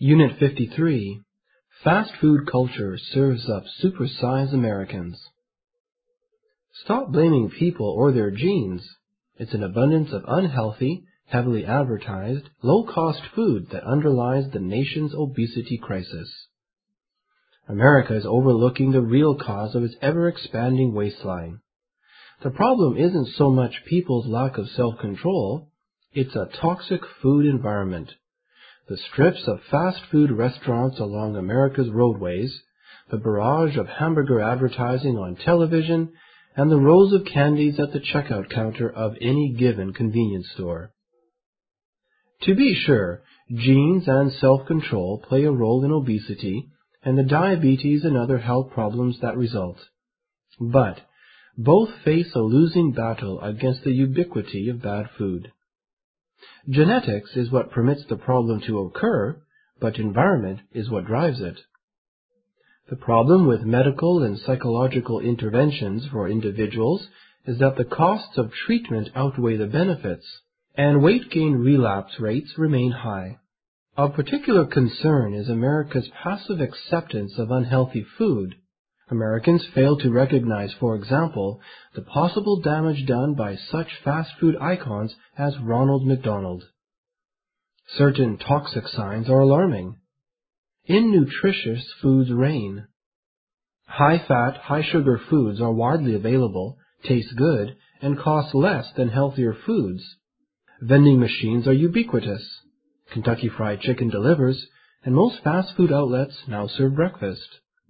Unit 53. Fast food culture serves up supersized Americans. Stop blaming people or their genes. It's an abundance of unhealthy, heavily advertised, low-cost food that underlies the nation's obesity crisis. America is overlooking the real cause of its ever-expanding waistline. The problem isn't so much people's lack of self-control, it's a toxic food environment. The strips of fast food restaurants along America's roadways, the barrage of hamburger advertising on television, and the rows of candies at the checkout counter of any given convenience store. To be sure, genes and self-control play a role in obesity and the diabetes and other health problems that result. But both face a losing battle against the ubiquity of bad food. Genetics is what permits the problem to occur, but environment is what drives it. The problem with medical and psychological interventions for individuals is that the costs of treatment outweigh the benefits, and weight gain relapse rates remain high. Of particular concern is America's passive acceptance of unhealthy food. Americans fail to recognize, for example, the possible damage done by such fast food icons as Ronald McDonald. Certain toxic signs are alarming. Innutritious foods reign. High-fat, high-sugar foods are widely available, taste good, and cost less than healthier foods. Vending machines are ubiquitous. Kentucky Fried Chicken delivers, and most fast food outlets now serve breakfast.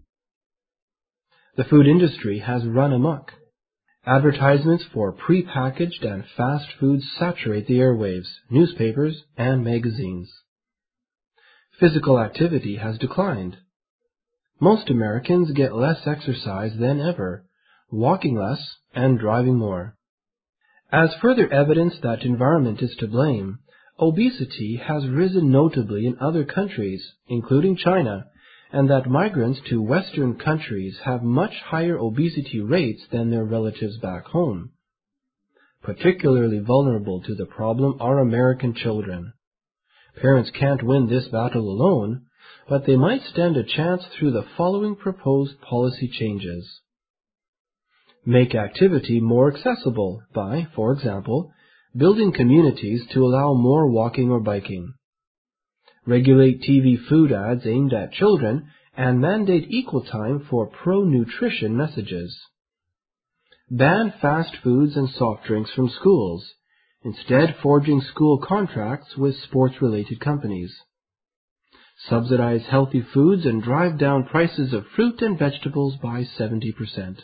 The food industry has run amok. Advertisements for pre-packaged and fast foods saturate the airwaves, newspapers, and magazines. Physical activity has declined. Most Americans get less exercise than ever, walking less and driving more. As further evidence that environment is to blame, obesity has risen notably in other countries, including China, and that migrants to Western countries have much higher obesity rates than their relatives back home. Particularly vulnerable to the problem are American children. Parents can't win this battle alone, but they might stand a chance through the following proposed policy changes. Make activity more accessible by, for example, building communities to allow more walking or biking. Regulate TV food ads aimed at children, and mandate equal time for pro-nutrition messages. Ban fast foods and soft drinks from schools, instead forging school contracts with sports-related companies. Subsidize healthy foods and drive down prices of fruit and vegetables by 70%.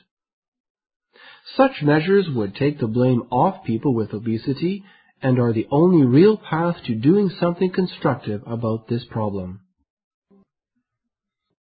Such measures would take the blame off people with obesity and are the only real path to doing something constructive about this problem.